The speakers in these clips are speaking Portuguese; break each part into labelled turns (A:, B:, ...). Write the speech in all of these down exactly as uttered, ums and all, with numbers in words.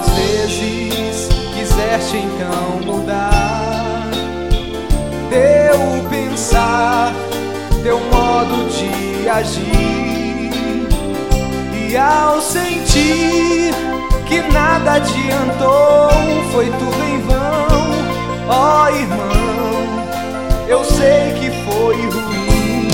A: Quantas vezes quiseste então mudar teu pensar, teu modo de agir, e ao sentir que nada adiantou, foi tudo em vão. Ó irmão, eu sei que foi ruim,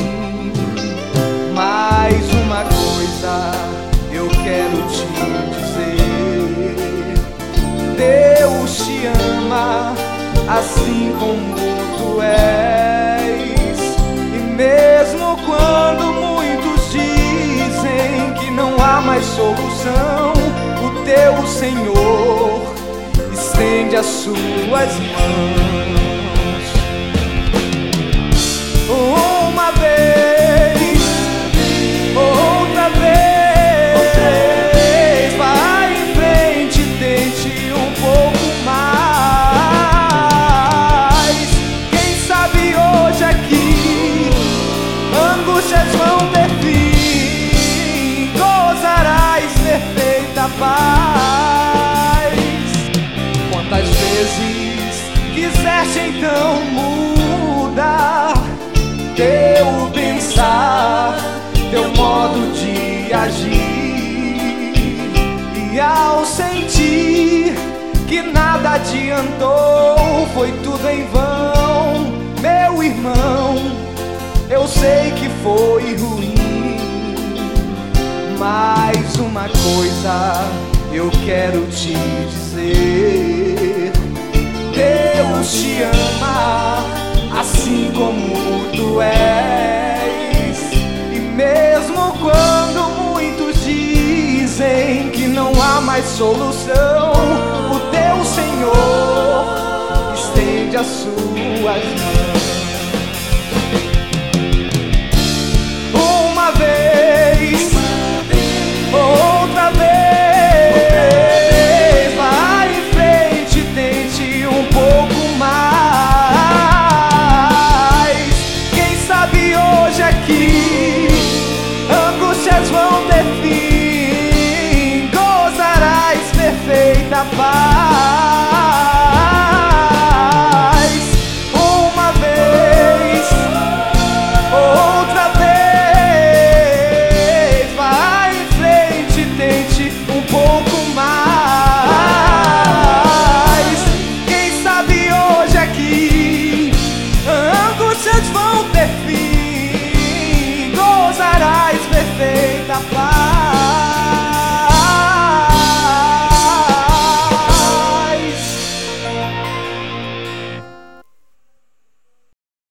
A: mas uma coisa eu quero te dizer: Deus te ama assim como tu és. E mesmo quando muitos dizem que não há mais solução, o teu Senhor estende as suas mãos. Uma vez, outra vez, vai em frente, tente um pouco mais. Quem sabe hoje aqui angústias vão ter fim, gozarás perfeita paz. Quantas vezes quiseste então mudar teu pensar, teu modo de agir, e ao sentir que nada adiantou, foi tudo em vão. Meu irmão, eu sei que foi ruim, mas uma coisa eu quero te dizer: Deus te ama assim como tu és. E mesmo quando muitos dizem que não há mais solução, o teu Senhor estende as suas mãos. Uma vez, outra vez, vai em frente, tente um pouco mais. Quem sabe hoje aqui angústias vão ter fim, gozarás perfeita paz.